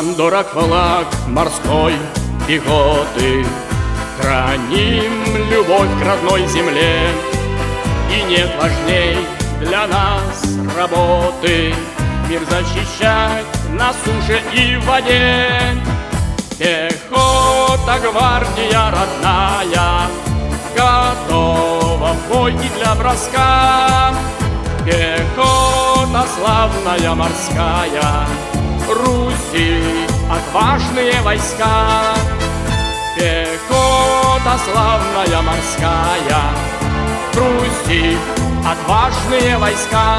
Нам дорог флаг морской пехоты, храним любовь к родной земле. И нет важней для нас работы мир защищать на суше и в воде. Пехота, гвардия родная, готова в бой и для броска. Пехота славная морская, Руси отважные войска. Пехота славная морская, Руси отважные войска.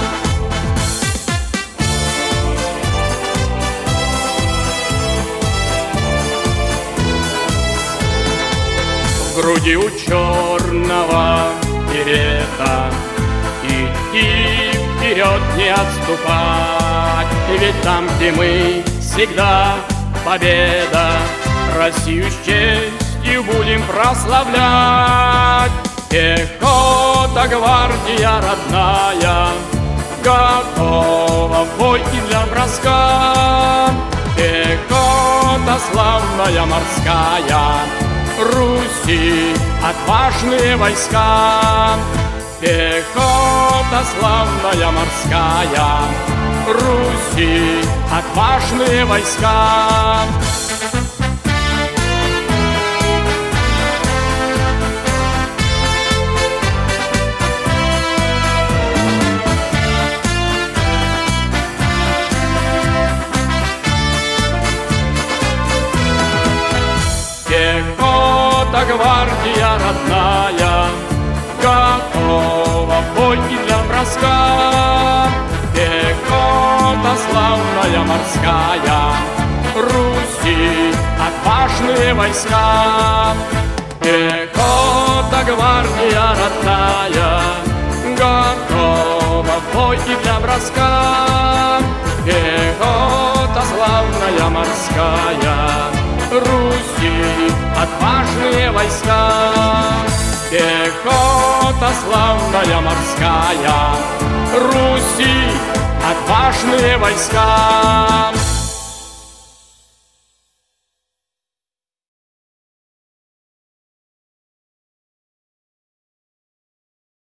В груди у черного берета идти вперед, не отступать. Ведь там, где мы, всегда победа. Россию с честью будем прославлять. Пехота, гвардия родная, готова в бой и для броска. Пехота славная морская, Руси отважные войска. Пехота славная морская, Руси отважные войска. Пехота, гвардия родная, готова в бой и для броска. Пехота славная морская, Руси отважные войска. Пехота, гвардия родная, готова в бой и для броска. Пехота славная морская, Руси отважные войска. Пехота славная морская, Руси отважные войска.